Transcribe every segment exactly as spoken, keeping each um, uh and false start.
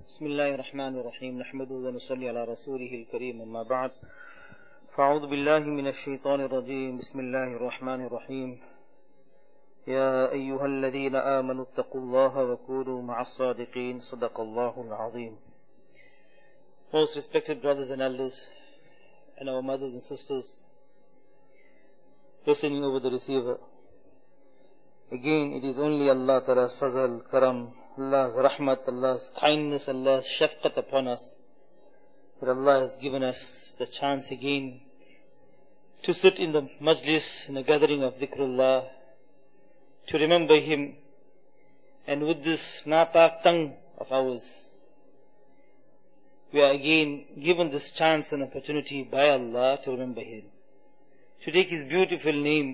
بسم الله الرحمن الرحيم نحمده ونصلي على رسوله الكريم أما بعد فأعوذ بالله من الشيطان الرجيم بسم الله الرحمن الرحيم يا أيها الذين آمنوا اتقوا الله وكونوا مع الصادقين صدق الله العظيم. Most respected brothers and elders and our mothers and sisters listening over the receiver, again it is only Allah Ta'ala's fazal, karam, Allah's rahmat, Allah's kindness, Allah's shafqat upon us, that Allah has given us the chance again to sit in the majlis, in the gathering of dhikrullah, to remember Him, and with this napak tongue of ours, we are again given this chance and opportunity by Allah to remember Him, to take His beautiful name,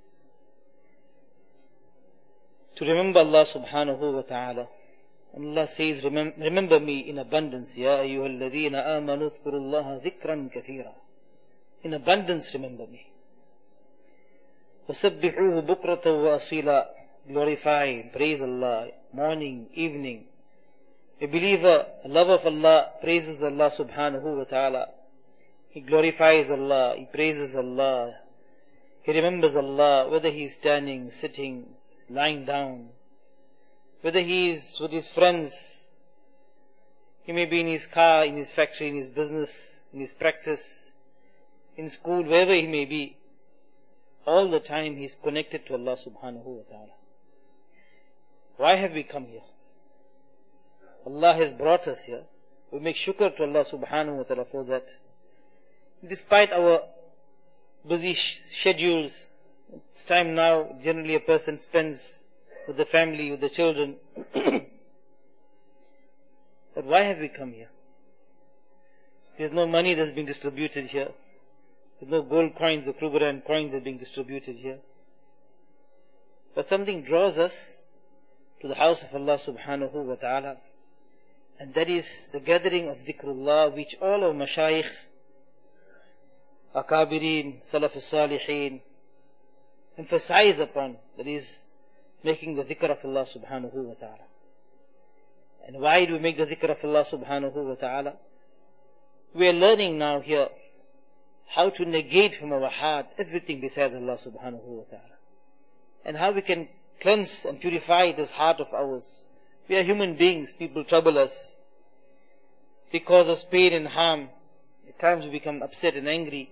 to remember Allah subhanahu wa ta'ala. And Allah says, Remem- remember me in abundance. Ya ayyuhal ladhina amanu dhkurullaha dhikran kathira. In abundance remember me. وَسَبِّحُوهُ بُكْرَةً وَأَصِيلًا. Glorify, praise Allah, morning, evening. A believer, a lover of Allah, praises Allah subhanahu wa ta'ala. He glorifies Allah, he praises Allah. He remembers Allah, whether he is standing, sitting, lying down, whether he is with his friends, he may be in his car, in his factory, in his business, in his practice, in school, wherever he may be, all the time he is connected to Allah subhanahu wa ta'ala. Why have we come here? Allah has brought us here. We make shukr to Allah subhanahu wa ta'ala for that. Despite our busy schedules, it's time now, generally a person spends with the family, with the children. But why have we come here? There's no money that's being distributed here. There's no gold coins or Krugerrand coins that are being distributed here. But something draws us to the house of Allah subhanahu wa ta'ala. And that is the gathering of dhikrullah, which all our mashayikh, akabirin, salaf al-salihin, emphasize upon, that is making the dhikr of Allah subhanahu wa ta'ala. And why do we make the dhikr of Allah subhanahu wa ta'ala? We are learning now here how to negate from our heart everything besides Allah subhanahu wa ta'ala. And how we can cleanse and purify this heart of ours. We are human beings, people trouble us. They cause us pain and harm. At times we become upset and angry.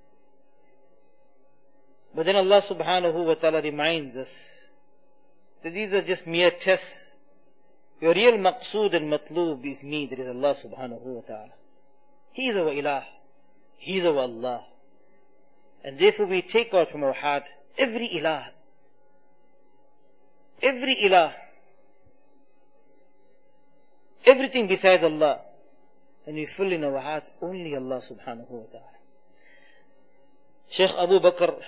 But then Allah subhanahu wa ta'ala reminds us that these are just mere tests. Your real maqsood and matloob is me, that is Allah subhanahu wa ta'ala. He is our ilah. He is our Allah. And therefore we take out from our heart every ilah. Every ilah. Everything besides Allah. And we fill in our hearts only Allah subhanahu wa ta'ala. Shaykh Abu Bakr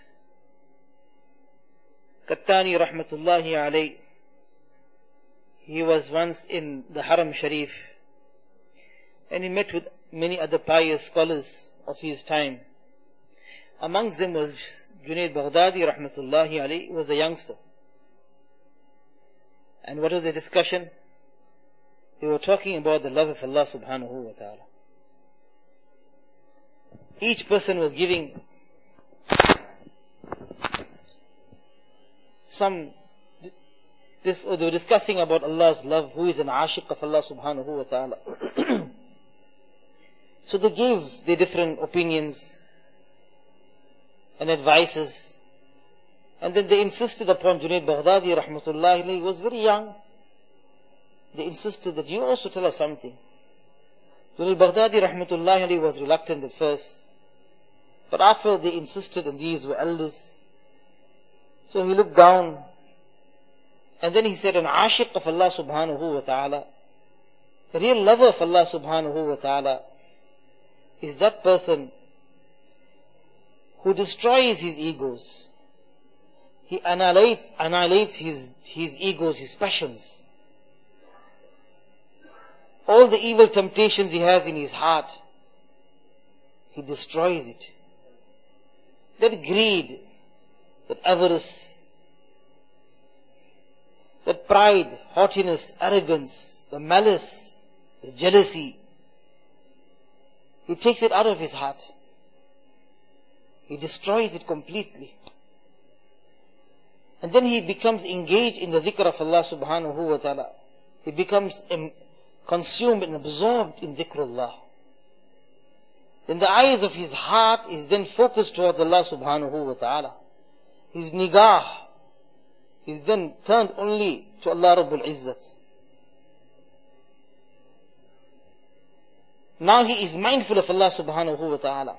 Kattani rahmatullahi alayh, he was once in the Haram Sharif and he met with many other pious scholars of his time. Amongst them was Junaid Baghdadi rahmatullahi alayh. He was a youngster. And what was the discussion? They were talking about the love of Allah subhanahu wa ta'ala. Each person was giving some, this, or they were discussing about Allah's love, who is an ashiq of Allah subhanahu wa ta'ala. So they gave their different opinions and advices. And then they insisted upon Junaid Baghdadi rahmatullahi alayhi. He was very young. They insisted that you also tell us something. Junaid Baghdadi rahmatullahi alayhi was reluctant at first. But after they insisted, and these were elders, so he looked down, and then he said, an ashiq of Allah subhanahu wa ta'ala, the real lover of Allah subhanahu wa ta'ala, is that person who destroys his egos. He annihilates, annihilates his, his egos, his passions. All the evil temptations he has in his heart, he destroys it. That greed, that avarice, that pride, haughtiness, arrogance, the malice, the jealousy. He takes it out of his heart. He destroys it completely. And then he becomes engaged in the dhikr of Allah subhanahu wa ta'ala. He becomes consumed and absorbed in dhikrullah. Then the eyes of his heart is then focused towards Allah subhanahu wa ta'ala. His nigah is then turned only to Allah Rabbul Izzat. Now he is mindful of Allah subhanahu wa ta'ala.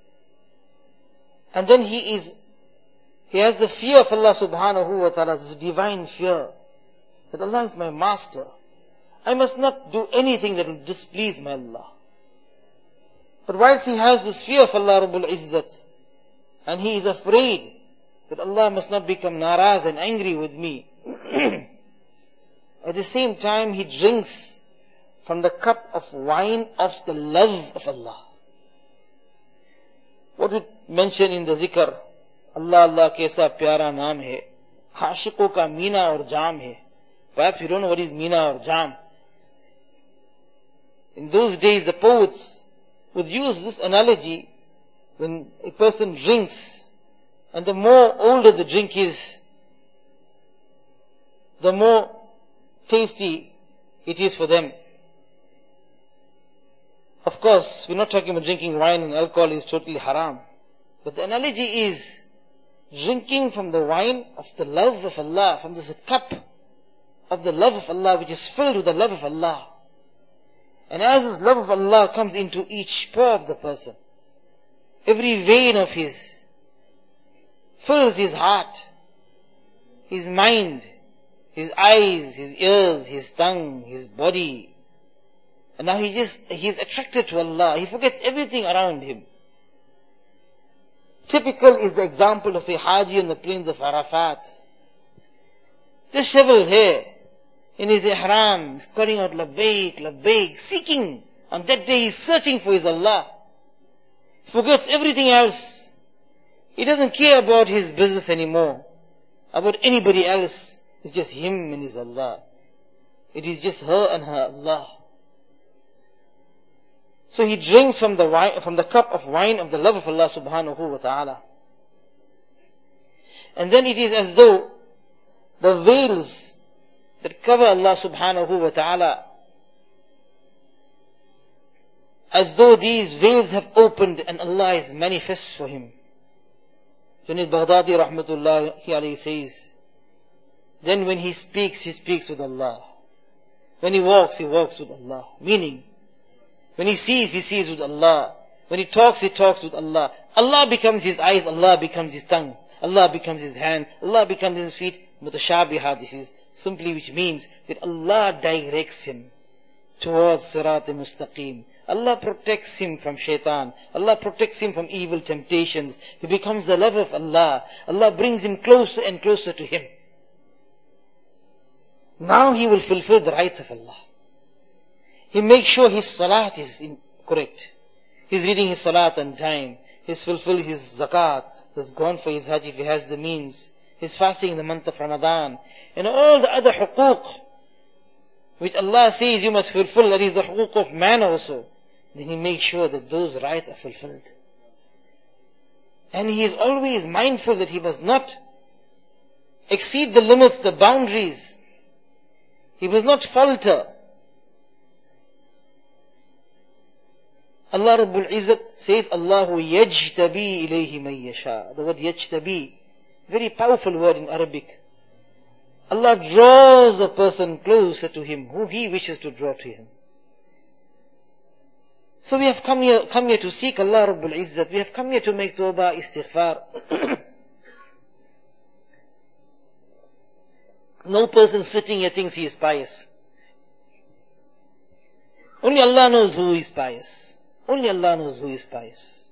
And then he is, he has the fear of Allah subhanahu wa ta'ala, this divine fear, that Allah is my master. I must not do anything that will displease my Allah. But whilst he has this fear of Allah Rabbul Izzat, and he is afraid that Allah must not become naraz and angry with me, at the same time he drinks from the cup of wine of the love of Allah. What we mention in the zikr, Allah Allah kaisa pyara naam hai, aashiqon ka meena aur jaam hai. Perhaps you don't know what is meena or jaam. In those days the poets would use this analogy when a person drinks, and the more older the drink is, the more tasty it is for them. Of course, we're not talking about drinking wine and alcohol is totally haram. But the analogy is drinking from the wine of the love of Allah, from this cup of the love of Allah, which is filled with the love of Allah. And as this love of Allah comes into each pore of the person, every vein of his fills his heart, his mind, his eyes, his ears, his tongue, his body. And now he just, he is attracted to Allah. He forgets everything around him. Typical is the example of a Haji on the plains of Arafat. Disheveled hair. In his ihram, he's calling out labbaik, labbaik, seeking. On that day he's searching for his Allah. He forgets everything else. He doesn't care about his business anymore, about anybody else. It's just him and his Allah. It is just her and her Allah. So he drinks from the wine, from the cup of wine of the love of Allah subhanahu wa ta'ala. And then it is as though the veils that cover Allah subhanahu wa ta'ala, as though these veils have opened and Allah is manifest for him. Junaid Baghdadi rahmatullahi alayhi says, then when he speaks, he speaks with Allah. When he walks, he walks with Allah. Meaning, when he sees, he sees with Allah. When he talks, he talks with Allah. Allah becomes his eyes, Allah becomes his tongue. Allah becomes his hand, Allah becomes his feet. Mutashabiha, this is simply which means that Allah directs him towards Sirat al-Mustaqim. Allah protects him from shaitan. Allah protects him from evil temptations. He becomes the love of Allah. Allah brings him closer and closer to him. Now he will fulfill the rights of Allah. He makes sure his salat is in, correct. He's reading his salat on time. He's fulfilled his zakat. He's gone for his hajj if he has the means. He's fasting in the month of Ramadan. And all the other huquq, which Allah says you must fulfill, that is the huquq of man also. Then he makes sure that those rights are fulfilled. And he is always mindful that he must not exceed the limits, the boundaries. He must not falter. Allah Rabbul Izzat says, Allahu yajtabi ilayhi man yasha. The word yajtabi, very powerful word in Arabic. Allah draws a person closer to him, who he wishes to draw to him. So we have come here, come here to seek Allah Rabbul Izzat. We have come here to make tawbah, istighfar. No person sitting here thinks he is pious. Only Allah knows who is pious. Only Allah knows who is pious.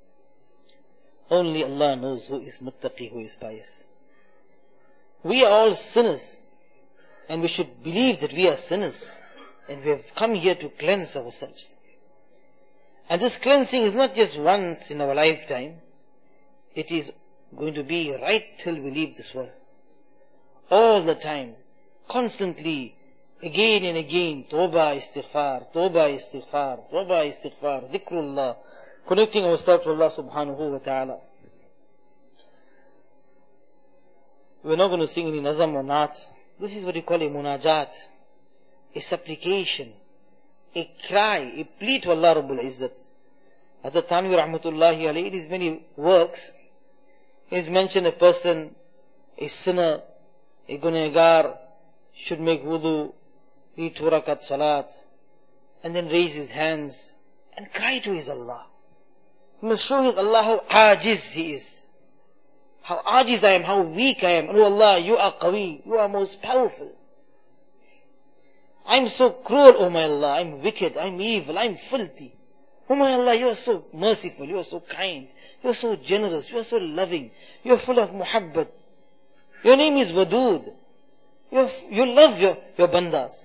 Only Allah knows who is muttaqi, who is pious. We are all sinners, and we should believe that we are sinners, and we have come here to cleanse ourselves. And this cleansing is not just once in our lifetime. It is going to be right till we leave this world. All the time, constantly Again and again, Tawbah istighfar, Tawbah istighfar, Tawbah istighfar, dhikrullah, connecting ourselves to Allah subhanahu wa ta'ala. We're not going to sing any nazam or naat. This is what we call a munajat, a supplication, a cry, a plea to Allah Rabbul Izzat. Hazrat Thanvi rahmatullahi alayhi, in his many works, he has mentioned a person, a sinner, a gunagar, should make wudu, read two rakat salat, and then raise his hands and cry to his Allah. He must show his Allah how ajiz he is. How ajiz I am, how weak I am. And oh Allah, you are qawi, you are most powerful. I'm so cruel, oh my Allah, I'm wicked, I'm evil, I'm filthy. Oh my Allah, you are so merciful, you are so kind, you are so generous, you are so loving, you are full of muhabbat. Your name is Wadood. You, you love your, your bandas.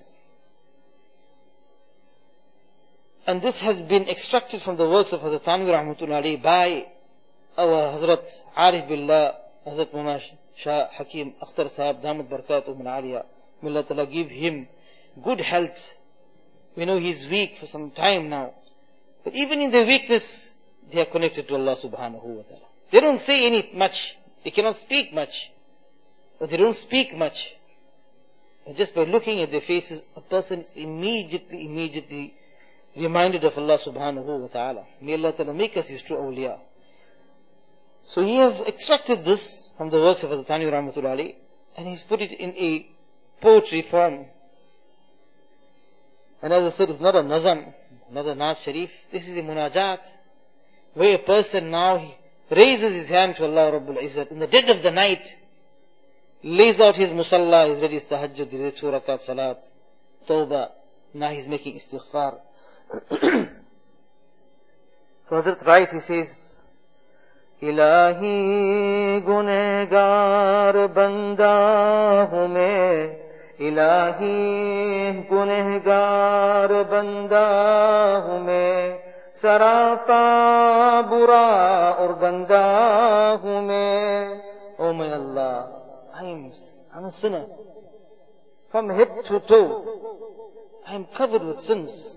And this has been extracted from the works of Hazrat Thanvi rahmatullahi alayhi by our Hazrat Arif Billah, Hazrat Mawlana Shah Hakim Akhtar Sahab, Damat Barakatuh min Aliyah. May Allah Ta'ala give him good health. We know he is weak for some time now. But even in their weakness, they are connected to Allah subhanahu wa ta'ala. They don't say any much. They cannot speak much. But they don't speak much. But just by looking at their faces, a person is immediately, immediately reminded of Allah subhanahu wa ta'ala. May Allah Ta'ala make us his true awliya. So he has extracted this from the works of Hazrat Thanvi rahmatullahi alayhi, and he's put it in a poetry form. And as I said, it's not a nazam, not a naat sharif. This is a munajat, where a person now he raises his hand to Allah Rabbul Izzat in the dead of the night, lays out his musalla, he's ready his tahajjud, he ready two rakat salat, tawbah. Now he's making istighfar. Hazrat writes, he says, Ilahi gunegar banda hu main, Ilahi gunegar banda hu main, sarapa bura aur ganda hu main. Oh my Allah, I am, I'm a sinner. From head to toe, I am covered with sins.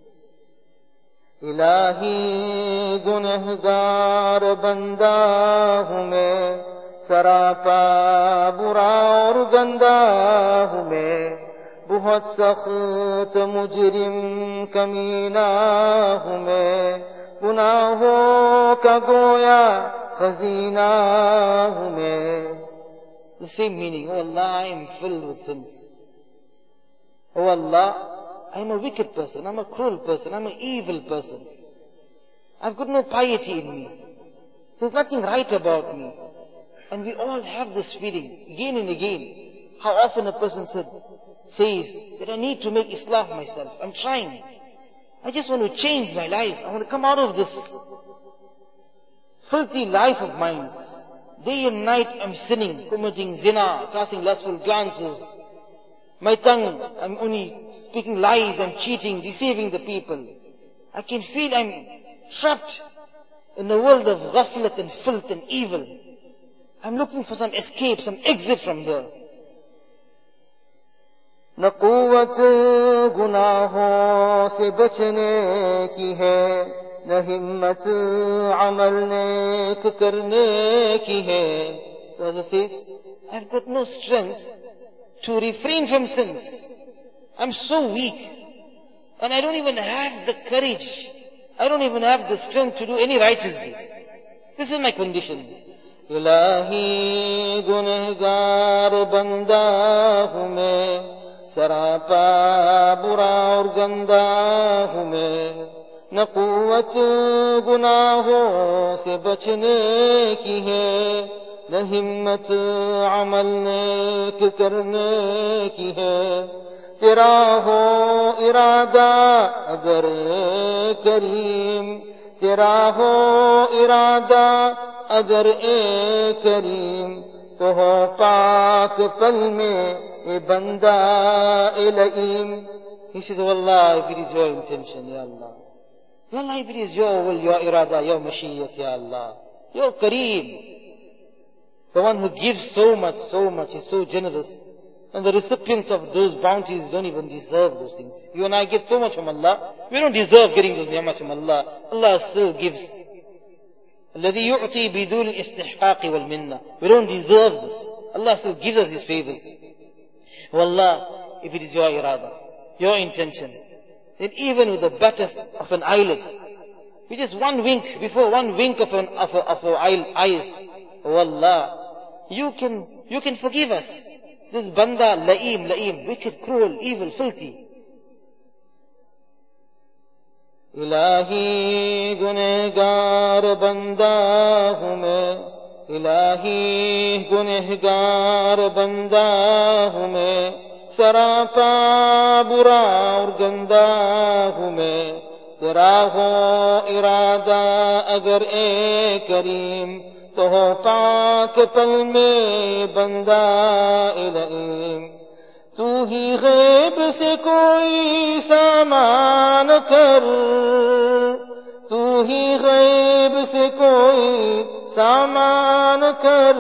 Ilahi gunehgar banda hu main, sarapa bura aur ganda hu main, bahut sakht mujrim kamina hu main, gunahon ka goya khazina hu main. The same meaning. Oh Allah, I am filled with sins. Oh Allah, I am a wicked person, I am a cruel person, I am an evil person. I have got no piety in me. There is nothing right about me. And we all have this feeling, again and again. How often a person said, says that I need to make Islam myself. I am trying. I just want to change my life. I want to come out of this filthy life of mine. Day and night I am sinning, committing zina, casting lustful glances. My tongue, I'm only speaking lies, I'm cheating, deceiving the people. I can feel I'm trapped in a world of ghaflat and filth and evil. I'm looking for some escape, some exit from here. न क़ुव्वत गुनाहों से बचने की है, न हिम्मत अमल नेक करने की है. So as it says, I've got no strength to refrain from sins. I'm so weak. And I don't even have the courage. I don't even have the strength to do any righteous deeds. This is my condition. Ilahi gunehgar banda hu main, sarapa bura aur ganda hu main, na quwwat gunahon se bachne ki hai, न हिम्मत अमल नेक करने की है. तेरा हो इरादा अगर ए करीम, तेरा हो इरादा अगर ए करीम, तो हो पाक पल में ए बंदा ए लईम. He says, oh Allah, if it is your intention, Ya Allah. Ya Allah, if it is your will, your irada, your mashiyyat, Ya Allah. Your Kareem. The one who gives so much, so much, is so generous. And the recipients of those bounties don't even deserve those things. You and I get so much from Allah. We don't deserve getting those ni'mat from Allah. Allah still gives. الَّذِي يُعْطِي بِدُونِ الْإِسْتِحْقَاقِ وَالْمِنَّةِ. We don't deserve this. Allah still gives us these favors. Wallah, if it is your irada, your intention, then even with the bat of, of an eyelid, with just one wink, before one wink of an of, a, of our eyes, wallah, you can you can forgive us. This banda, la'im, la'im, wicked, cruel, evil, filthy. Ilahi gunehgar banda hu main, Ilahi gunehgar banda hu main, sarapa bura aur ganda hu main, tera ho irada agar e kareem, तो हो पाक पल में बंदा इलाही तू ही गैब से कोई सामान कर तू ही गैब से कोई सामान कर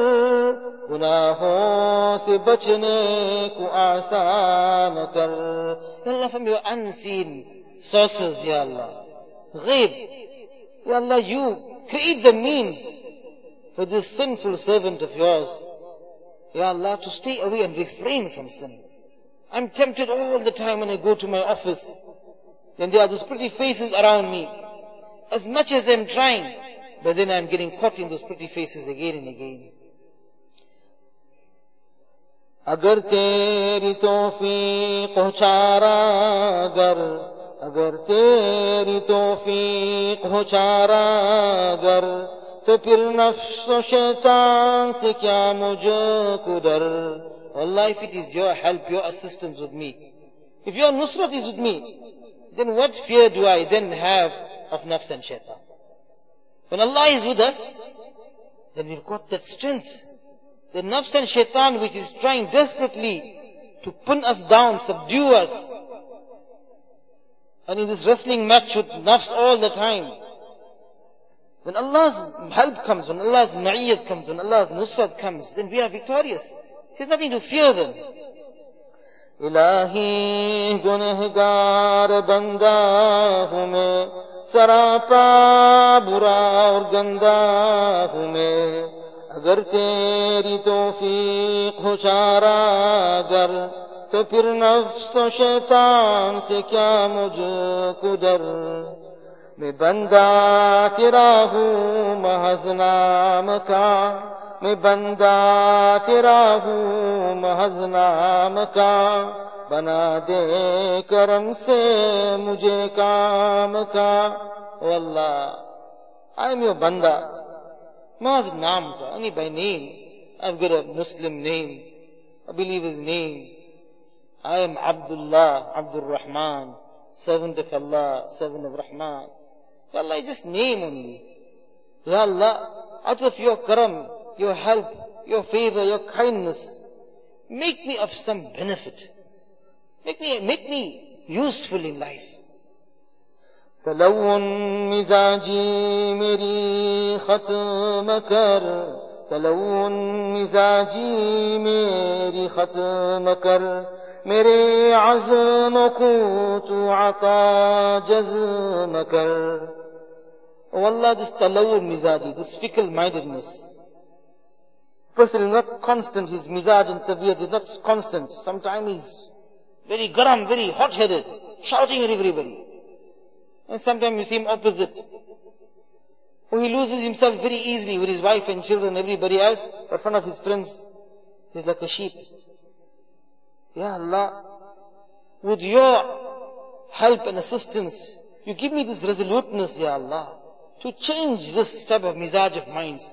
गुनाहों से बचने को आसान कर Ya Allah, from your unseen sources, Ya Allah, ghaib, Ya Allah, you create the means for this sinful servant of yours, Ya Allah, to stay away and refrain from sin. I'm tempted all the time when I go to my office. Then there are those pretty faces around me. As much as I'm trying, but then I'm getting caught in those pretty faces again and again. अगर तेरी तौफीक हो चारा गर अगर तेरी तौफीक हो चारा गर तो फिर नफ्स और शैतान से क्या मुझको डर Allah, if it is your help, your assistance with me, if your nusrat is with me, then what fear do I then have of nafs and shaitan? When Allah is with us, then we've got that strength. The nafs and shaitan which is trying desperately to pin us down, subdue us. And in this wrestling match with nafs all the time. When Allah's help comes, when Allah's ma'iyyat comes, when Allah's nusrat comes, then we are victorious. There's nothing to fear then. Ilahi gunehgar banda hu main, sarapa bura aur ganda hu main. अगर तेरी तौफीक हो चारा गर तो फिर नफ्स और शैतान से क्या मुझको डर मैं बंदा तेरा हूँ महज नाम का मैं बंदा तेरा हूँ महज नाम का बना दे करम से मुझे काम का ओ अल्लाह I am your banda. Mahaz naam ka, only by name. I've got a Muslim name, a believer's name. I am Abdullah, Abdul Rahman, servant of Allah, servant of Rahman. Ya Allah, just name only. Ya Allah, out of your karam, your help, your favor, your kindness, make me of some benefit. Make me, make me useful in life. तलव्वुन मिजाजी मेरी खत्म कर तलव्वुन मिजाजी मेरी खत्म कर मेरे अज़्म को तू अता जज़्म कर Oh Allah, this talawwun mizaji, this fickle-mindedness. Person is not constant, his mizaj and tabiyat is not constant. Sometimes he's very garam, very hot-headed, shouting at everybody. And sometimes you see him opposite. Or he loses himself very easily with his wife and children and everybody else, but in front of his friends, he's like a sheep. Ya Allah, with your help and assistance, you give me this resoluteness, Ya Allah, to change this type of mizaj of minds.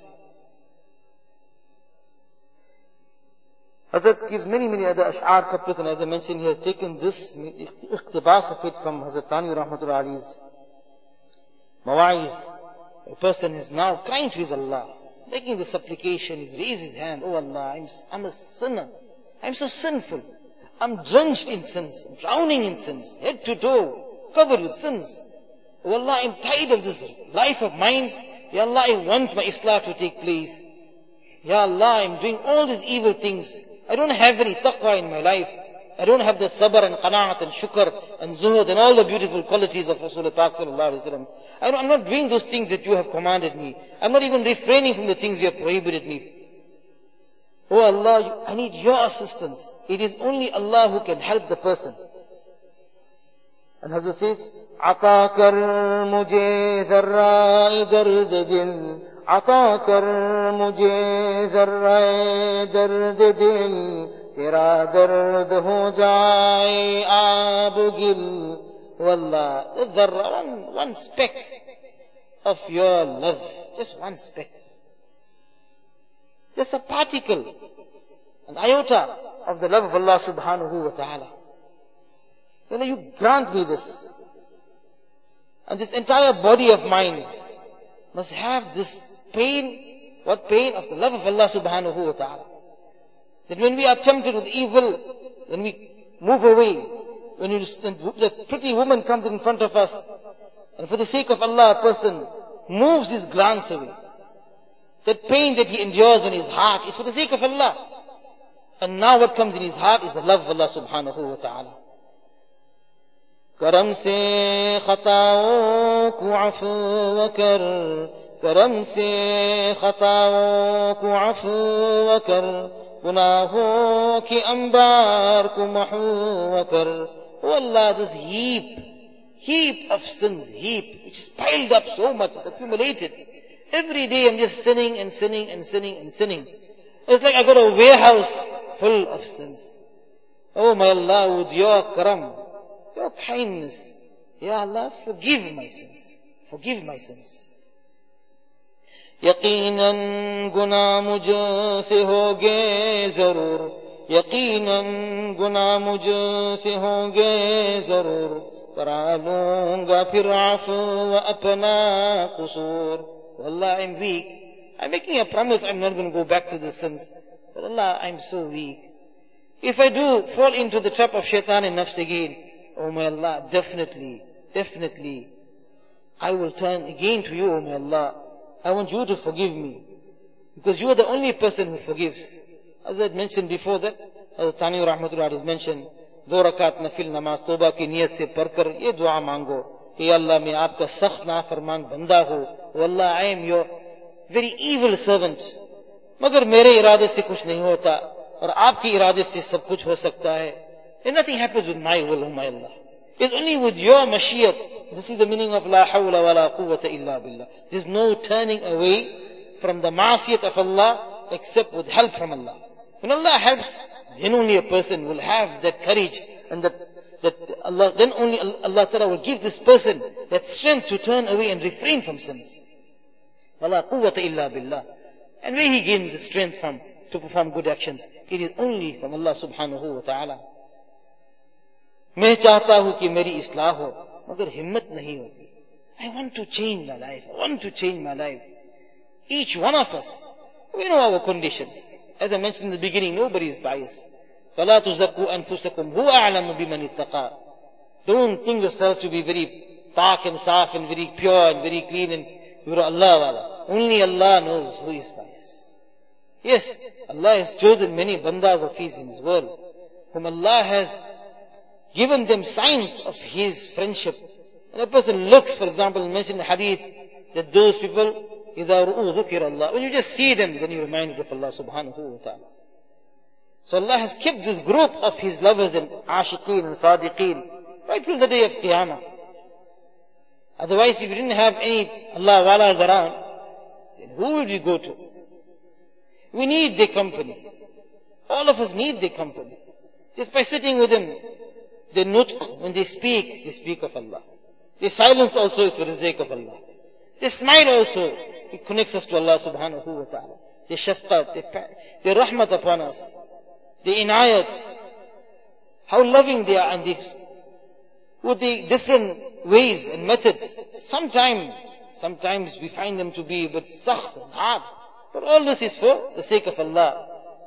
Hazrat gives many, many other ash'ar couplets, and as I mentioned, he has taken this iqtibas of it from Hazrat Thani Rahmatullah Ali's Mawa'iz. A person is now crying to his Allah, making the supplication, he's raised his hand, oh Allah, I'm, I'm a sinner, I'm so sinful, I'm drenched in sins, I'm drowning in sins, head to toe, covered with sins. Oh Allah, I'm tired of this life of mine. Ya Allah, I want my Islah to take place. Ya Allah, I'm doing all these evil things. I don't have any taqwa in my life. I don't have the sabr and qana'at and shukr and zuhud and all the beautiful qualities of Rasulullah Pak sallallahu alaihi wasallam. I don't, I'm not doing those things that you have commanded me. I'm not even refraining from the things you have prohibited me. Oh Allah, I need your assistance. It is only Allah who can help the person. And Hazrat says, عطا کر مجھے ذرہ درد دل عطا کر مجھے ذرہ درد دل تیرا درد ہو جائے آب گل. Wallah, the dharra, one, one speck of your love, just one speck, just a particle, an iota of the love of Allah subhanahu wa ta'ala. Then you grant me this. And this entire body of mine must have this pain. What pain? Of the love of Allah subhanahu wa ta'ala. That when we are tempted with evil, then we move away. When you, that pretty woman comes in front of us, and for the sake of Allah, a person moves his glance away. That pain that he endures in his heart is for the sake of Allah. And now what comes in his heart is the love of Allah subhanahu wa ta'ala. کرم سے خطاؤں کو عفو کر کرم سے خطاؤں کو عفو کر گناہوں کے انبار کو محو کر. Oh Allah, this heap, heap of sins, heap, which is piled up so much, it's accumulated. Every day I'm just sinning and sinning and sinning and sinning. It's like I got a warehouse full of sins. Oh my Allah, with your karam, your kindness, Ya Allah, forgive my sins. Forgive my sins. यकीनन गुनाह मुझसे होंगे जरूर यकीनन गुनाह मुझसे होंगे जरूर करा लूंगा फिर आफू अपना कसूर. Allah, I'm weak. I'm making a promise I'm not going to go back to the sins. But Allah, I'm so weak. If I do fall into the trap of shaitan and nafs again, oh my Allah, definitely, definitely, I will turn again to you, oh my Allah. I want you to forgive me. Because you are the only person who forgives. As I had mentioned before that, as Thani Rahmatullah has mentioned, दो रकात नफिल नमाज तौबा की नियत से पढ़कर ये दुआ मांगो कि अल्लाह मैं आपका सख्त नाफरमान बंदा हूँ. वल्लाह, I am your very evil servant. मगर मेरे इरादे से कुछ नहीं होता और आपके इरादे से सब कुछ हो सकता है. And nothing happens with my will, oh my Allah. It's only with your mashiyat. This is the meaning of la hawla wa la quwwata illa billah. There's no turning away from the ma'asiyat of Allah except with help from Allah. When Allah helps, then only a person will have that courage and that, that Allah, then only Allah Ta'ala will give this person that strength to turn away and refrain from sins. Wa la quwwata illa billah. And where he gains the strength from to perform good actions, it is only from Allah subhanahu wa ta'ala. मैं चाहता हूँ कि मेरी इस्लाह हो, मगर हिम्मत नहीं होती. I want to change my life. I want to change my life. Each one of us, we know our conditions. As I mentioned in the beginning, nobody is biased. فَلَا تُزَكُّوا أَنفُسَكُمْ هُوَ أَعْلَمُ بِمَنِ اتَّقَى. Don't think yourself to be very pak and saf and very pure and very clean and you're Allah wala. Only Allah knows who is biased. Yes, Allah has chosen many bandas of His in this world, whom Allah has given them signs of His friendship. And a person looks, for example, mentioned in the hadith, that those people, إِذَا رُؤُوا ذُكِرَ اللَّهِ, when you just see them, then you're reminded of Allah subhanahu wa ta'ala. So Allah has kept this group of His lovers and ashiqeen and sadiqeen right till the day of Qiyamah. Otherwise, if you didn't have any Allah walas around, then who would we go to? We need their company. All of us need their company. Just by sitting with them, their nutq, when they speak, they speak of Allah. Their silence also is for the sake of Allah. Their smile also, it connects us to Allah subhanahu wa ta'ala. Their shafqat, their, their rahmat upon us, their inayat, how loving they are, and they, with the different ways and methods. Sometimes, sometimes we find them to be a bit sakht and hard. But all this is for the sake of Allah.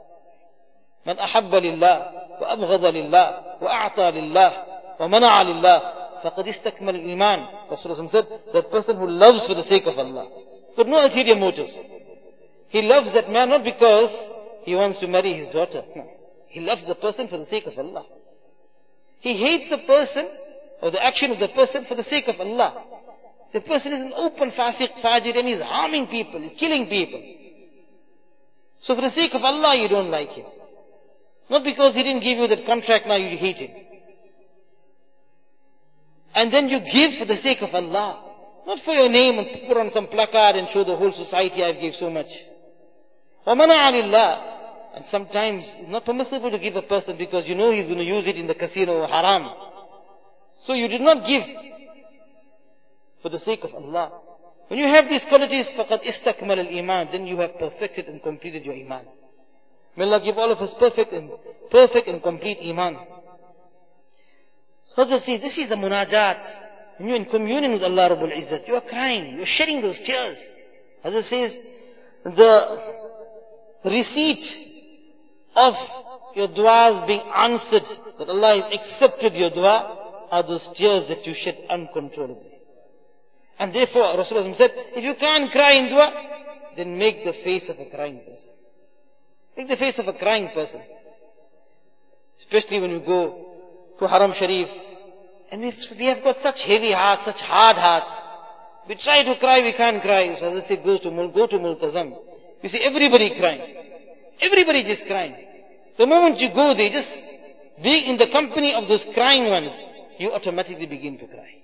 من أحب لله وأبغض لله وأعطى لله ومنع لله فقد استكمل الإيمان. Rasulullah said, that person who loves for the sake of Allah, but no ulterior motives. He loves that man not because he wants to marry his daughter. No. He loves the person for the sake of Allah. He hates the person or the action of the person for the sake of Allah. The person is an open fasiq, fajir, and he's harming people, he's killing people. So for the sake of Allah, you don't like him. Not because he didn't give you that contract, now you hate him. And then you give for the sake of Allah. Not for your name and put on some placard and show the whole society, I've gave so much. وَمَنَعَ لِلَّهِ. And sometimes it's not permissible to give a person because you know he's going to use it in the casino or haram. So you did not give for the sake of Allah. When you have these qualities, فَقَدْ إِسْتَكْمَلَ الْإِيمَانِ, then you have perfected and completed your iman. May Allah give all of us perfect and perfect and complete iman. Hazrat says, this is the munajat. When you're in communion with Allah Rabbul Izzat, you are crying, you're shedding those tears. Hazrat says, the receipt of your du'as being answered, that Allah has accepted your dua, are those tears that you shed uncontrollably. And therefore, Rasulullah said, if you can't cry in dua, then make the face of a crying person. Make the face of a crying person. Especially when you go to Haram Sharif. And we've, we have got such heavy hearts, such hard hearts. We try to cry, we can't cry. So as I say, go to, go to Multazam. You see everybody crying. Everybody just crying. The moment you go there, just being in the company of those crying ones, you automatically begin to cry.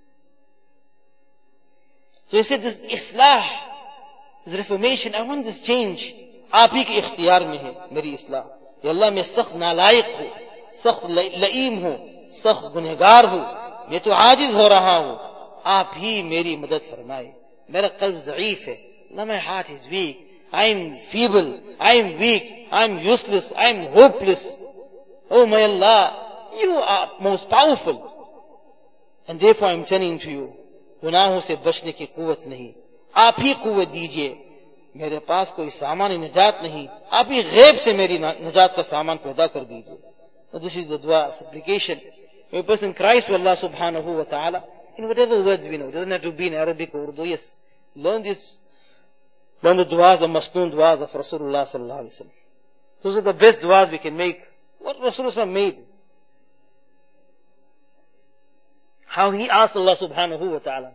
So he said, this islah, this reformation, I want this change. आप ही के इख्तियार में है मेरी इस्लाह. या अल्लाह मैं सख्त नालायक हूँ, सख्त लईम हूँ, सख्त गुनहगार हूँ, मैं तो आजिज हो रहा हूँ, आप ही मेरी मदद फरमाए. मेरा कल्ब ज़ईफ है. Allah, my heart is weak. I am feeble. I am weak. I am useless. I am hopeless. Oh my Allah, you are most powerful. And therefore I am turning to you. गुनाहों से बचने की कुव्वत नहीं, आप ही कुव्वत दीजिए. मेरे पास कोई सामान निजात नहीं, आप ही गैब से मेरी निजात का सामान पैदा कर दीजिए. So this is the dua, supplication. When a person cries to Allah subhanahu wa ta'ala, in whatever words we know, it doesn't have to be in Arabic or Urdu, yes. Learn this, learn the duas, the masnoon duas of Rasulullah sallallahu alaihi wasallam. Those are the best duas we can make. What Rasulullah made. How he asked Allah subhanahu wa ta'ala.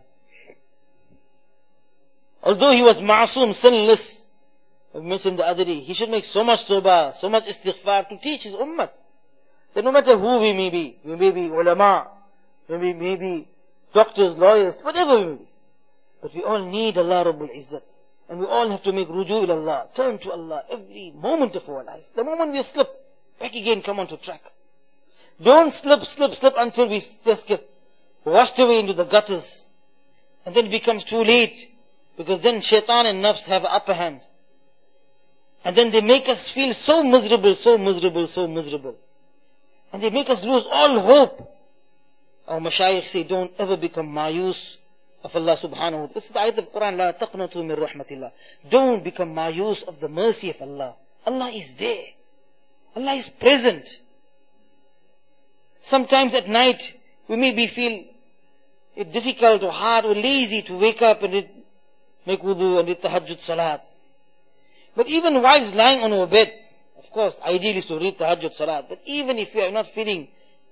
Although he was ma'asum, sinless, I mentioned the other day, he should make so much tawbah, so much istighfar to teach his ummah. That no matter who we may be, we may be ulama, we may be doctors, lawyers, whatever we may be. But we all need Allah Rabbul Izzat. And we all have to make ruju ila Allah, turn to Allah every moment of our life. The moment we slip, back again, come onto track. Don't slip, slip, slip until we just get washed away into the gutters. And then it becomes too late. Because then shaitan and nafs have upper hand. And then they make us feel so miserable, so miserable, so miserable. And they make us lose all hope. Our mashayikh say, don't ever become mayus of Allah subhanahu wa ta'ala. This is the ayat of Quran, La taqnatu min rahmatillah. Don't become mayus of the mercy of Allah. Allah is there. Allah is present. Sometimes at night, we may be feel it difficult or hard or lazy to wake up and it make wudu and read tahajjud salat. But even whilst lying on our bed, of course, ideally is to read tahajjud salat. But even if we are not feeling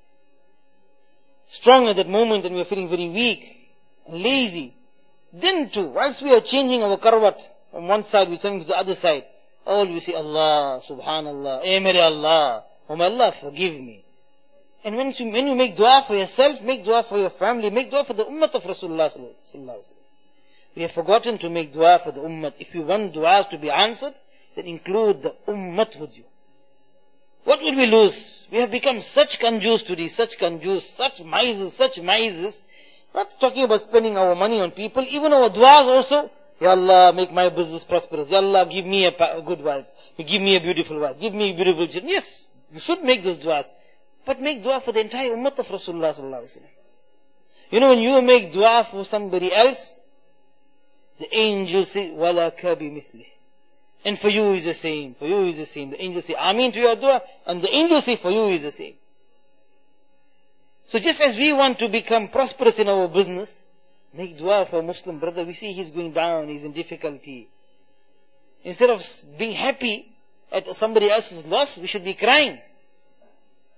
strong at that moment and we are feeling very weak and lazy, then too, whilst we are changing our karwat from one side, we turn to the other side, all we say, Allah, subhanallah, eh mere Allah, oh my Allah, forgive me. And when you, when you make dua for yourself, make dua for your family, make dua for the ummah of Rasulullah sallallahu alaihi wasallam. We have forgotten to make dua for the ummah. If you want duas to be answered, then include the ummah with you. What will we lose? We have become such kanjus today, such kanjus, such misers, such misers. Not talking about spending our money on people, even our duas also. Ya Allah, make my business prosperous. Ya Allah, give me a, a good wife. Give me a beautiful wife. Give me a beautiful children. Yes, you should make those duas. But make dua for the entire ummah of Rasulullah sallallahu alaihi wasallam. You know, when you make dua for somebody else, the angels say, وَلَا كَبِمِثْلِهِ. And for you is the same. For you is the same. The angels say, Ameen to your dua. And the angels say, for you is the same. So just as we want to become prosperous in our business, make dua for a Muslim brother. We see he's going down, he's in difficulty. Instead of being happy at somebody else's loss, we should be crying.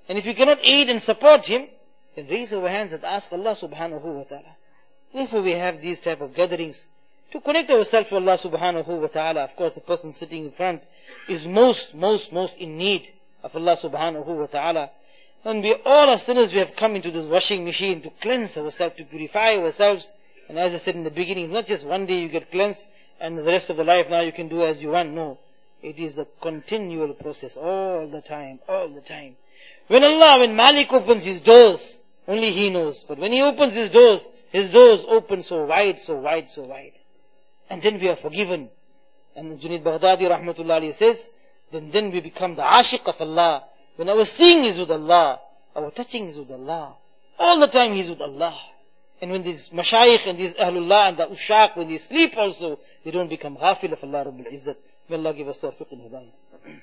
And if you cannot aid and support him, then raise our hands and ask Allah subhanahu wa ta'ala. Therefore we have these type of gatherings to connect ourselves to Allah subhanahu wa ta'ala. Of course, the person sitting in front is most, most, most in need of Allah subhanahu wa ta'ala. And we all are sinners. We have come into this washing machine to cleanse ourselves, to purify ourselves. And as I said in the beginning, it's not just one day you get cleansed and the rest of the life now you can do as you want. No. It is a continual process, all the time, all the time. When Allah, when Malik opens his doors, only he knows. But when he opens his doors, his doors open so wide, so wide, so wide. And then we are forgiven. And Junaid Baghdadi rahmatullah alayhi says, then, then we become the ashiq of Allah. When our seeing is with Allah, our touching is with Allah. All the time He is with Allah. And when these mashayikh and these ahlullah and the ushaq, when they sleep also, they don't become ghafil of Allah Rabbul Izzat. May Allah give us tawfiq and hidayah.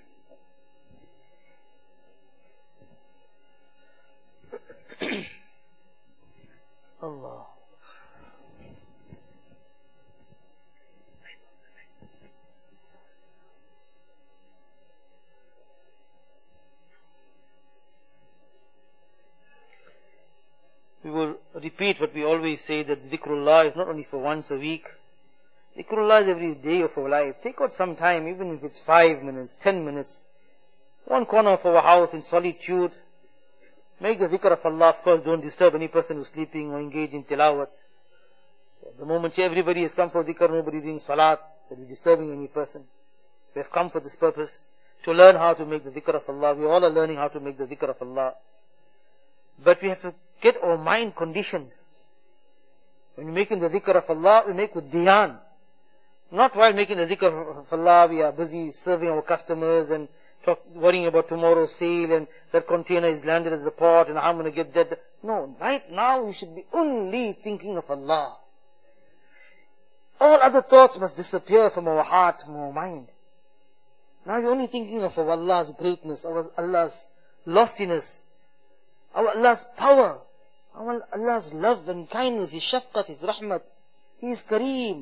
Allah. We will repeat what we always say, that dhikrullah is not only for once a week. Dhikrullah is every day of our life. Take out some time, even if it's five minutes, ten minutes. One corner of our house in solitude. Make the dhikr of Allah. Of course, don't disturb any person who's sleeping or engaged in tilawat. The moment everybody has come for dhikr, nobody doing salat, that is disturbing any person. We have come for this purpose, to learn how to make the dhikr of Allah. We all are learning how to make the dhikr of Allah. But we have to get our mind conditioned. When we're making the dhikr of Allah, we make with dhyan. Not while making the dhikr of Allah, we are busy serving our customers and talk, worrying about tomorrow's sale and that container is landed at the port and I'm going to get that. No, right now we should be only thinking of Allah. All other thoughts must disappear from our heart, from our mind. Now we're only thinking of Allah's greatness, of Allah's loftiness, of Allah's power, of Allah's love and kindness, His shafqat, His rahmat, His kareem.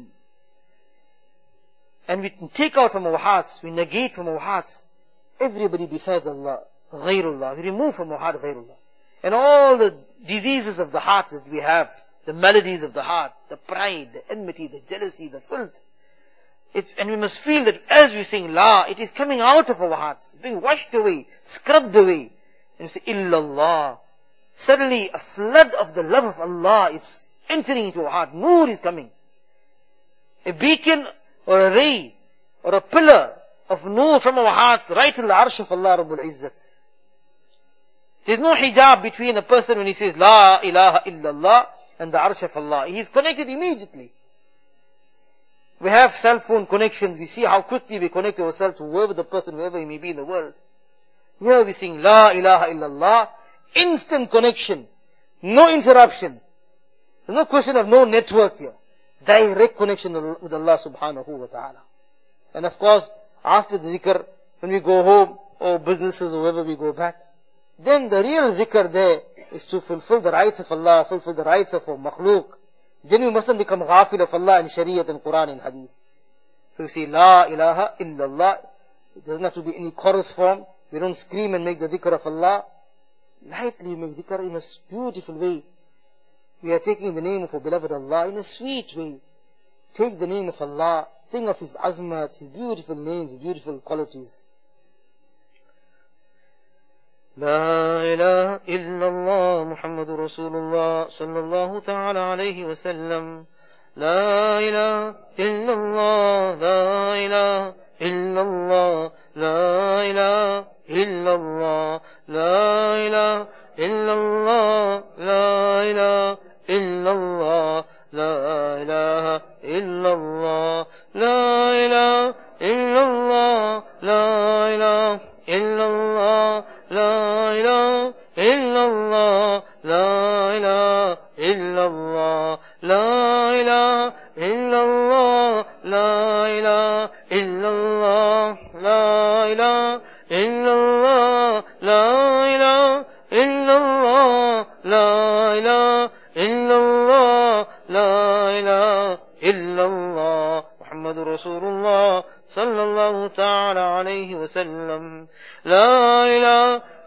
And we take out from our hearts, we negate from our hearts everybody besides Allah, ghayrullah. We remove from our heart ghayrullah. And all the diseases of the heart that we have, the maladies of the heart, the pride, the enmity, the jealousy, the filth. It, and we must feel that as we sing La, it is coming out of our hearts, being washed away, scrubbed away. And we say, Illallah. Suddenly a flood of the love of Allah is entering into our heart. Noor is coming. A beacon or a ray or a pillar of noor from our hearts right to the arsh of Allah Rabbul Izzat. There's no hijab between a person when he says La ilaha illallah and the arsh of Allah. He is connected immediately. We have cell phone connections. We see how quickly we connect ourselves to whoever the person, whoever he may be in the world. Here we sing La ilaha illallah. Instant connection. No interruption. There's no question of no network here. Direct connection with Allah subhanahu wa ta'ala. And of course, after the dhikr, when we go home, or businesses, or wherever we go back, then the real dhikr there is to fulfill the rights of Allah, fulfill the rights of our makhluk. Then we mustn't become ghafil of Allah in Shariat and Quran and Hadith. So you see, La ilaha illallah. It doesn't have to be any chorus form. We don't scream and make the dhikr of Allah. Lightly we make dhikr in a beautiful way. We are taking the name of our beloved Allah in a sweet way. Take the name of Allah. Think of His azmat, His beautiful names, His beautiful qualities. La ilaha illallah Muhammadur Rasulullah sallallahu ta'ala alayhi wa sallam. La ilaha illallah, la ilaha illallah, la ilaha illallah, la ilaha illallah, la ilaha illallah, la ilaha illallah, la ilaha illallah, la ilaha illallah, la ilaha illallah, la ilaha illallah, la ilaha illallah, la ilaha illallah, la ilaha illallah, la ilaha illallah, la ilaha illallah, la ilaha illallah, Muhammadur Rasulullah sallallahu ta'ala alayhi wa sallam. La ilaha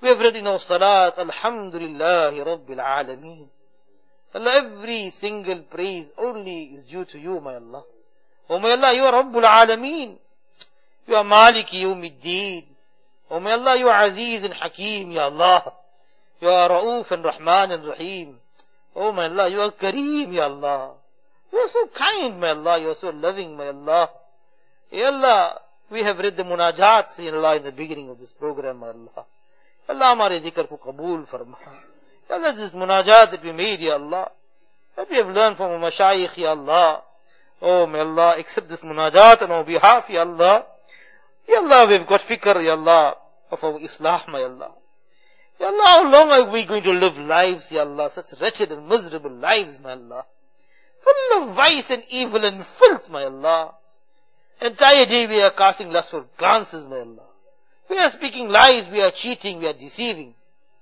We have read in our salat, Alhamdulillahi Rabbil Alameen. Allah, every single praise only is due to you, my Allah. Oh my Allah, you are Rabbul Alameen. You are Maliki Yawmiddin. Oh my Allah, you are Aziz and Hakim, Ya Allah. You are Ra'uf and Rahman and Rahim. Oh my Allah, you are Kareem, Ya Allah. You are so kind, my Allah. You are so loving, my Allah. Ya Allah, we have read the munajat, Ya Allah, in the beginning of this program, my Allah. Ya Allah, hamare dhikr ko qabool farma. Ya Allah, this munajat that we made, Ya Allah, that we have learned from our mashayikh, Ya Allah. Oh my Allah, accept this munajat on our behalf, Ya Allah. Ya Allah, we have got fikr, Ya Allah, of our islah, my Allah. Ya Allah, how long are we going to live lives, Ya Allah, such wretched and miserable lives, my Allah, full of vice and evil and filth, my Allah. Entire day we are casting lustful glances, my Allah. We are speaking lies, we are cheating, we are deceiving.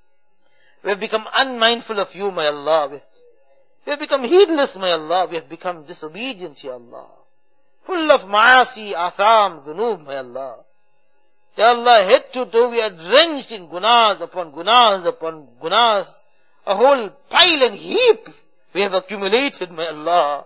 We have become unmindful of you, my Allah. We have become heedless, my Allah. We have become disobedient, Ya Allah. Full of ma'asi, atham, dhunub, my Allah. Ya Allah, head to toe, we are drenched in gunas upon gunas upon gunas. A whole pile and heap we have accumulated, my Allah.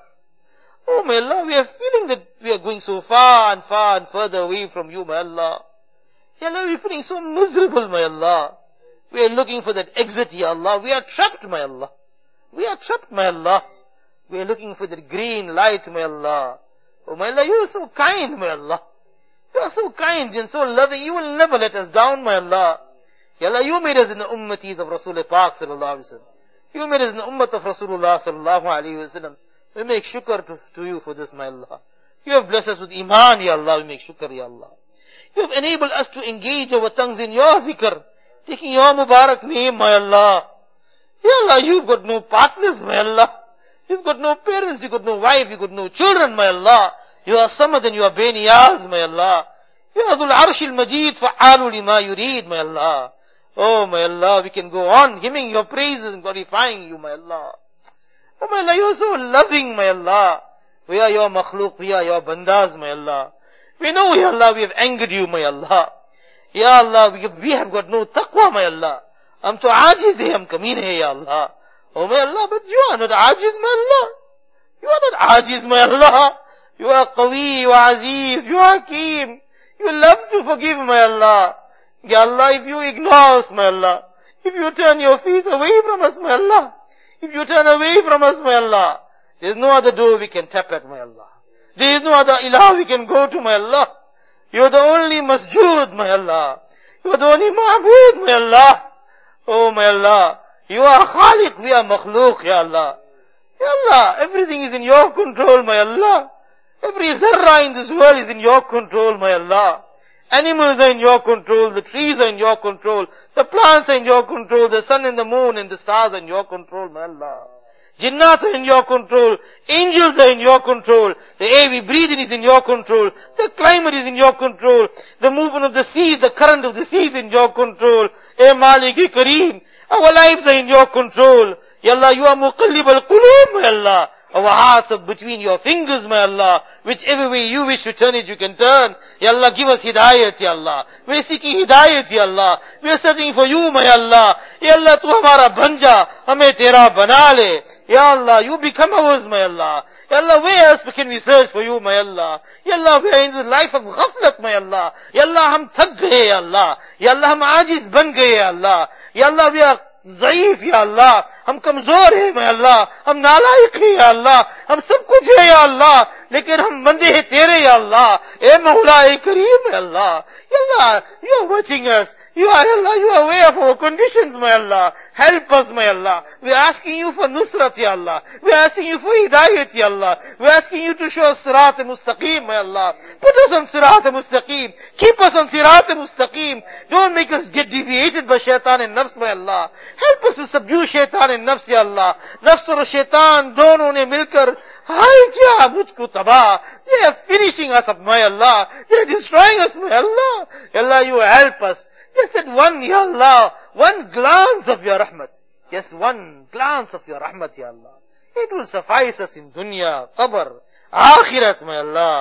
Oh, my Allah, we are feeling that we are going so far and far and further away from you, my Allah. Ya Allah, we are feeling so miserable, my Allah. We are looking for that exit, Ya Allah. We are trapped, my Allah. We are trapped, my Allah. We are looking for that green light, my Allah. Oh, my Allah, you are so kind, my Allah. You are so kind and so loving. You will never let us down, my Allah. Ya Allah, you made us in the ummatis of Rasulullah Pak sallallahu alayhi wa sallam. You made us in the ummat of Rasulullah sallallahu alayhi wa sallam. We make shukr to, to you for this, my Allah. You have blessed us with iman, Ya Allah. We make shukr, Ya Allah. You have enabled us to engage our tongues in your dhikr, taking your Mubarak name, my Allah. Ya Allah, you've got no partners, my Allah. You've got no parents, you've got no wife, you've got no children, my Allah. You are Samad and you are Beniyaz, my Allah. You are Dhul Arsh al-Majid, fa'alu lima yurid, my Allah. Oh, my Allah, we can go on hymning your praises and glorifying you, my Allah. Oh, my Allah, you are so loving, my Allah. We are your makhluk, we are your bandas, my Allah. We know, Ya Allah, we have angered you, my Allah. Ya Allah, we have, we have got no taqwa, my Allah. Hum to aajiz hai, hum kameen hai, Ya Allah. Oh, my Allah, but you are not aajiz, my Allah. You are not aajiz, my Allah. You are qawi, you are aziz, you are hakeem. You love to forgive, my Allah. Ya Allah, if you ignore us, my Allah, if you turn your face away from us, my Allah, if you turn away from us, my Allah, there is no other door we can tap at, my Allah. There is no other ilah we can go to, my Allah. You are the only masjood, my Allah. You are the only ma'bud, my Allah. Oh, my Allah. You are khaliq, we are makhluq, Ya Allah. Ya Allah, everything is in your control, my Allah. Every dharra in this world is in your control, my Allah. Animals are in your control, the trees are in your control, the plants are in your control, the sun and the moon and the stars are in your control, my Allah. Jinnat are in your control, angels are in your control, the air we breathe in is in your control, the climate is in your control, the movement of the seas, the current of the seas is in your control. Eh Maliki Kareem, our lives are in your control. Ya Allah, you are muqallib al-qulub, my Allah. Our hearts are between your fingers, my Allah. Whichever way you wish to turn it, you can turn. Ya Allah, give us hidayat, Ya Allah. We are seeking hidayat, Ya Allah. We are searching for you, my Allah. Ya Allah, tu hamara banja, hame tera bana le. Ya Allah, you become ours, my Allah. Ya Allah, where else can we search for you, my Allah? Ya Allah, we are in this life of ghaflat, my Allah. Ya Allah, hum thak gaye, Ya Allah. Ya Allah, hum ajiz ban gaye, Ya Allah. Ya Allah, we are ज़ईफ या अल्लाह, हम कमजोर हैं मैं अल्लाह, हम नालायक हैं या अल्लाह, हम सब कुछ है या अल्लाह, लेकिन हम बंदे हैं तेरे या अल्लाह. ए मौला ए करीम या अल्लाह. या अल्लाह, you are watching us. You are Allah, you are aware of our conditions, my Allah. Help us, my Allah. We are asking you for nusrat, ya Allah. We are asking you for hidayat, ya Allah. We are asking you to show us sirat mustaqim, my Allah. Put us on sirat mustaqim. Keep us on sirat mustaqim. Don't make us get deviated by shaitan and nafs, my Allah. Help us to subdue shaitan and nafs, ya Allah. Nafs और shaitan दोनों ने मिलकर हाय क्या मुझको तबाह. They are finishing us up, my Allah. They are destroying us, my Allah. Ya Allah, you help us. Just that one, Ya Allah, one glance of your rahmat. Yes, one glance of your rahmat, Ya Allah. It will suffice us in dunya, qabr, akhirat, my Allah.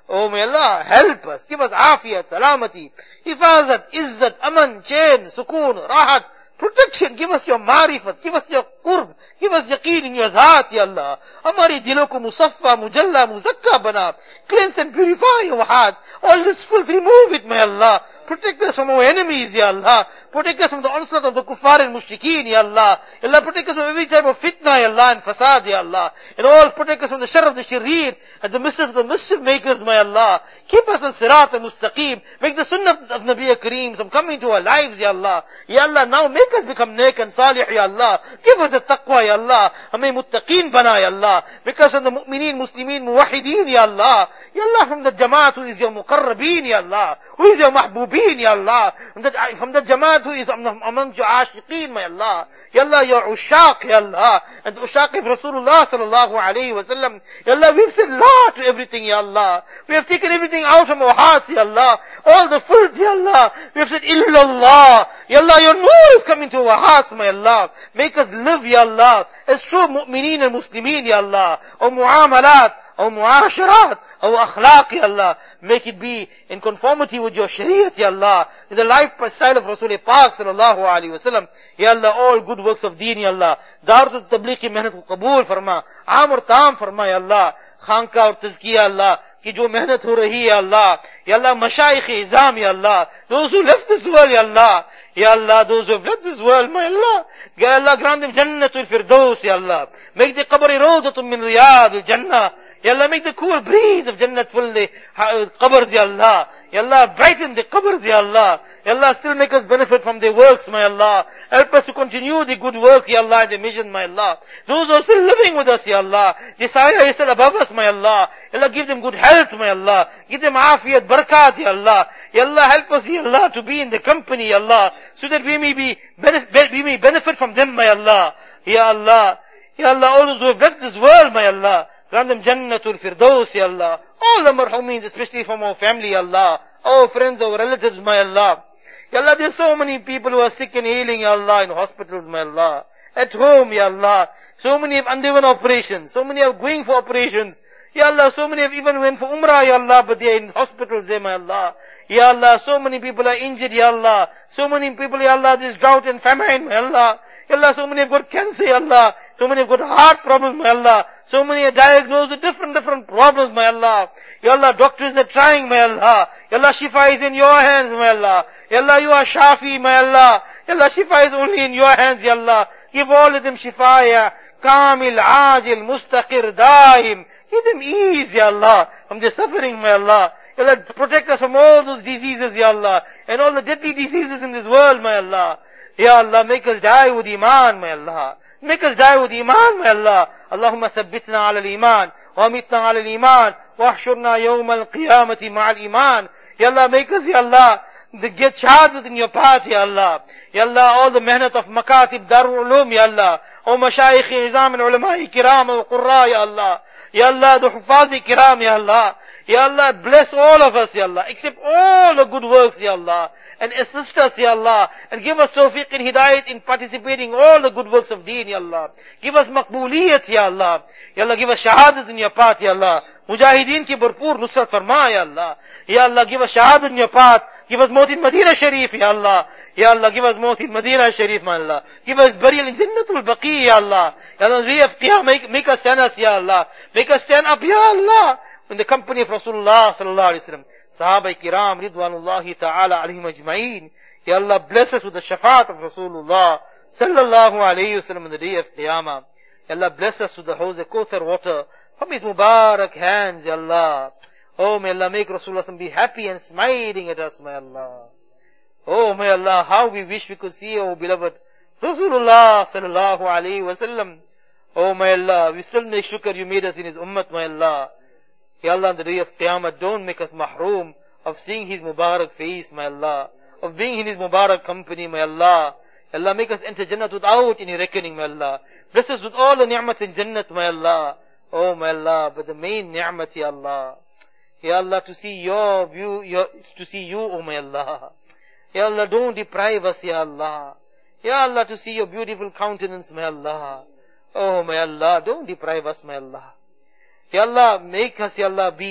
Oh may Allah help us, give us afiyat, salamati, hifazat, izzat, aman, chain, sukoon, rahat, protection, give us your marifat, give us your qurb, give us yaqeen in your dhaat, Ya Allah. Hamari dilon ko musaffa, mujalla, muzakka bana, cleanse and purify our heart, all this filth, remove it, may Allah. Protect us from our enemies, Ya Allah. Protect us from the onslaught of the kuffar and mushrikeen, Ya Allah. Ya Allah, protect us from every type of fitna, Ya Allah, and fasad, Ya Allah. And all protect us from the shar of the sharir and the mischief of the mischief makers, my Allah. Keep us on sirat and mustaqim. Make the sunnah of Nabi Kareem some come into our lives, Ya Allah. Ya Allah, now make us become neck and salih, Ya Allah. Give us the taqwa, Ya Allah. Hame muttaqeen bana, Ya Allah. Make us from the mu'mineen, muslimin, muwahideen, Ya Allah. Ya Allah, from the jamaat who is your muqarrabeen, Ya Allah. Who is your mahbubeen, Ya Allah. From the, from the jamaat who is amongst your ashiqeen, my Allah. Ya Allah, your ushaq, Ya Allah. And the ushaq of Rasulullah sallallahu alayhi wa sallam. Ya Allah, we've said la to everything, Ya Allah. We have taken everything out from our hearts, Ya Allah. All the filth, Ya Allah. We have said illallah. Ya Allah, your nur is coming to our hearts, my Allah. Make us live, Ya Allah, as true mu'mineen and muslimeen, Ya Allah. Or mu'amalat, or mu'asharat, or akhlaq, Ya Allah. Make it be in conformity with your shariat, Ya Allah. In the lifestyle of Rasul Pak sallallahu alayhi wa sallam. Ya Allah, all good works of deen, Ya Allah. Da'wat al-tabligh ki mehnat ko qabool farma. Aam aur taam farma, Ya Allah. Khanka aur tazkiya, Allah. Ki jo mehnat ho rahi, Ya Allah. Ya Allah, mashayikh izam, Ya Allah. Those who left this world, Ya Allah. Ya Allah, those who have left this world, my Allah. Ya Allah, grant them Jannatul Firdaus, Ya Allah. Make the qabri rawdatun min riyadil Jannah. Ya Allah, make the cool breeze of Jannat full the qabrs, Ya Allah. Ya Allah, brighten the qabrs, Ya Allah. Ya Allah, still make us benefit from their works, my Allah. Help us to continue the good work, Ya Allah, the mission, my Allah. Those who are still living with us, Ya Allah. The Sahih is still above us, my Allah. Ya Allah, give them good health, my Allah. Give them afiyat, barakat, Ya Allah. Ya Allah, help us, Ya Allah, to be in the company, Ya Allah, so that we may be benefit, we may benefit from them, my Allah. Ya Allah. Ya Allah, all those who have left this world, my Allah. Grant them Jannatul Firdaus, Ya Allah. All the marhumeens, especially from our family, Ya Allah. Our friends, our relatives, my Allah. Ya Allah, there's so many people who are sick and ailing, Ya Allah, in hospitals, my Allah. At home, Ya Allah. So many have undergone operations. So many are going for operations. Ya Allah, so many have even went for Umrah, Ya Allah, but they are in hospitals there, my Allah. Ya Allah, so many people are injured, Ya Allah. So many people, Ya Allah, this drought and famine, my Allah. Ya Allah, so many have got cancer, Ya Allah. So many have got heart problems, my Allah. So many are diagnosed with different, different problems, my Allah. Ya Allah, doctors are trying, my Allah. Ya Allah, Shifa is in your hands, my Allah. Ya Allah, you are Shafi, my Allah. Ya Allah, Shifa is only in your hands, Ya Allah. Give all of them Shifa, Ya Kamil, Ajil, Mustaqir, Daim. Give them ease, Ya Allah, from their suffering, my Allah. Ya Allah, protect us from all those diseases, Ya Allah. And all the deadly diseases in this world, my Allah. Ya Allah, make us die with Iman, my Allah. Make us die with Iman, my Allah. Allahumma thabbitna ala al-Iman, wa amitna ala al-Iman, wa ahshurna yawm al-qiyamati ma'al Iman. Ya Allah, make us, Ya Allah, the get shahadat in your path, Ya Allah. Ya Allah, all the mehnat of makatib, darul ulum, Ya Allah. O mashayikh, izam and ulama'i kiram, al qurra, Ya Allah. Ya Allah, the hufazi kiram, Ya Allah. Ya Allah, bless all of us, Ya Allah. Accept all the good works, Ya Allah. And assist us, Ya Allah. And give us tawfiq and hidayat in participating in all the good works of deen, Ya Allah. Give us maqbooliyat, Ya Allah. Ya Allah, give us shahadat in your path, Ya Allah. Mujahideen ki bharpoor nusrat farma, Ya Allah. Ya Allah, give us shahadat in your path. Give us maut in Madinah Sharif, Ya Allah. Ya Allah, give us maut in Madinah Sharif, my Allah. Give us burial in Jannatul Baqi, Ya Allah. Ya Allah, we have qiyam, make, make us stand us, Ya Allah. Make us stand up, Ya Allah. In the company of Rasulullah sallallahu alayhi wa sallam. Sahaba kiram, ridwanullahi ta'ala alayhim ajma'een. Ya Allah, bless us with the shafaat of Rasulullah sallallahu alayhi wa sallam on the day of Qiyamah. Ya Allah, bless us with the Hawz al-Kawthar water from his Mubarak hands, Ya Allah. Oh, may Allah make Rasulullah be happy and smiling at us, may Allah. Oh, may Allah, how we wish we could see our beloved Rasulullah sallallahu alayhi wa sallam. Oh, may Allah, we still make shukr you made us in his ummat, may Allah. Ya Allah, on the day of Qiyamah, don't make us mahroom of seeing his Mubarak face, my Allah. Of being in his Mubarak company, my Allah. Ya Allah, make us enter Jannat without any reckoning, my Allah. Bless us with all the ni'mat in Jannat, my Allah. Oh, my Allah, but the main ni'mat, Ya Allah. Ya Allah, to see your view, your, to see you, oh my Allah. Ya Allah, don't deprive us, Ya Allah. Ya Allah, to see your beautiful countenance, my Allah. Oh, my Allah, don't deprive us, my Allah. Ya Allah, make us, Ya Allah, be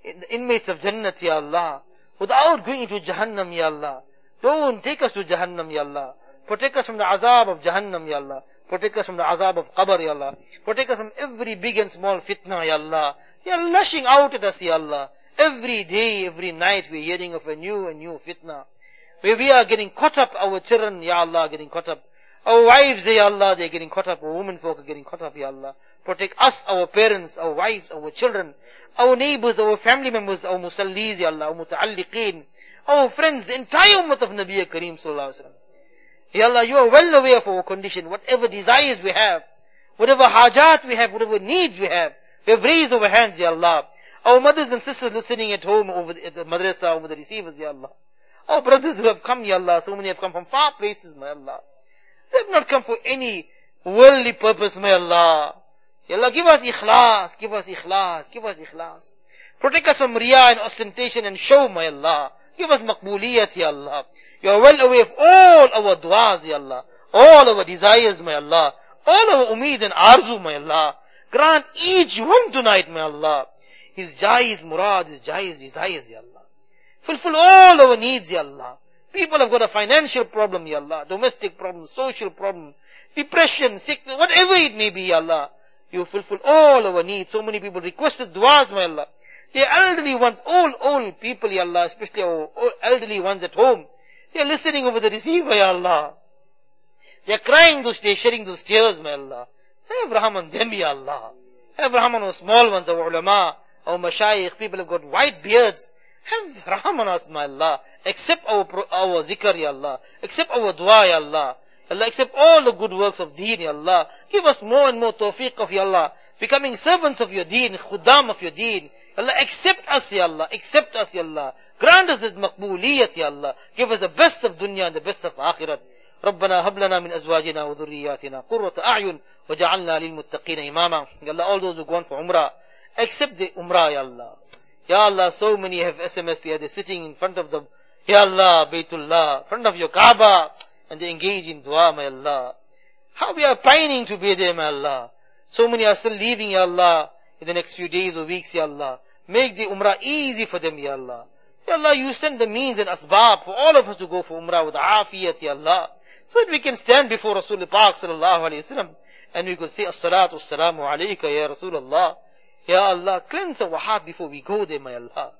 the inmates of Jannat, Ya Allah, without going into Jahannam, Ya Allah. Don't take us to Jahannam, Ya Allah. Protect us from the azab of Jahannam, Ya Allah. Protect us from the azab of Qabr, Ya Allah. Protect us from every big and small fitna, Ya Allah. They are lashing out at us, Ya Allah. Every day, every night, we are hearing of a new and new fitna. Where we are getting caught up, our children, Ya Allah, getting caught up. Our wives, Ya Allah, they are getting caught up. Our women folk are getting caught up, Ya Allah. Protect us, our parents, our wives, our children, our neighbors, our family members, our musallis, Ya Allah, our muta'alliqeen, our friends, the entire ummah of Nabi Kareem Sallallahu Alaihi Wasallam. Ya Allah, you are well aware of our condition. Whatever desires we have, whatever hajat we have, whatever needs we have, we have raised our hands, Ya Allah. Our mothers and sisters listening at home, over the, at the madrasa, over the receivers, Ya Allah. Our brothers who have come, Ya Allah, so many have come from far places, my Allah. They have not come for any worldly purpose, my Allah. Ya Allah, give us ikhlas, give us ikhlas, give us ikhlas. Protect us from riyah and ostentation and show, my Allah. Give us maqbooliyat, Ya Allah. You are well aware of all our du'as, Ya Allah. All our desires, my Allah. All our umeed and arzu, my Allah. Grant each one tonight, my Allah. His jais murad, his jais desires, Ya Allah. Fulfill all our needs, Ya Allah. People have got a financial problem, Ya Allah. Domestic problem, social problem, depression, sickness, whatever it may be, Ya Allah. You fulfill all our needs. So many people requested du'as, my Allah. The elderly ones, all old people, Ya Allah, especially our elderly ones at home. They are listening over the receiver, Ya Allah. They are crying those, they are shedding those tears, my Allah. Have raham on them, Ya Allah. Have raham on our small ones, our ulama, our mashayikh, people have got white beards. Have raham on us, my Allah. Accept our, our zikr, Ya Allah. Accept our dua, Ya Allah. Allah, accept all the good works of deen, Ya Allah. Give us more and more tawfiq of Ya Allah. Becoming servants of your deen, khuddam of your deen. Allah, accept us, Ya Allah. Accept us, Ya Allah. Grant us that maqbooliyat, Ya Allah. Give us the best of dunya and the best of akhirat. ربنا هب لنا من أزواجنا وذرياتنا قرة أعين وجعلنا للمتقين إماما. Ya Allah, all those who go on for Umrah, accept the Umrah, Ya Allah. Ya Allah, so many have S M S here. They're sitting in front of the, Ya Allah, Baytullah, in front of your Kaaba, and they engage in dua, my Allah. How we are pining to be there, my Allah. So many are still leaving, Ya Allah, in the next few days or weeks, Ya Allah. Make the Umrah easy for them, Ya Allah. Ya Allah, you send the means and asbab for all of us to go for Umrah with afiyat, Ya Allah. So that we can stand before Rasulullah Pak sallallahu alayhi wa sallam and we could say, As-salatu as-salamu alayka ya Rasulullah. Ya Allah, cleanse our heart before we go there, my Allah.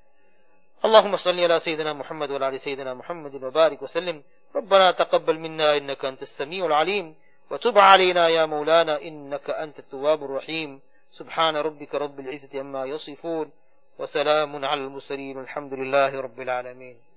اللهم صل على سيدنا محمد وعلى آل سيدنا محمد وبارك وسلم. ربنا تقبل منا إنك أنت السميع العليم وتب علينا يا مولانا إنك أنت التواب الرحيم. سبحان ربك رب العزة عما يصفون وسلام على المرسلين والحمد لله رب العالمين.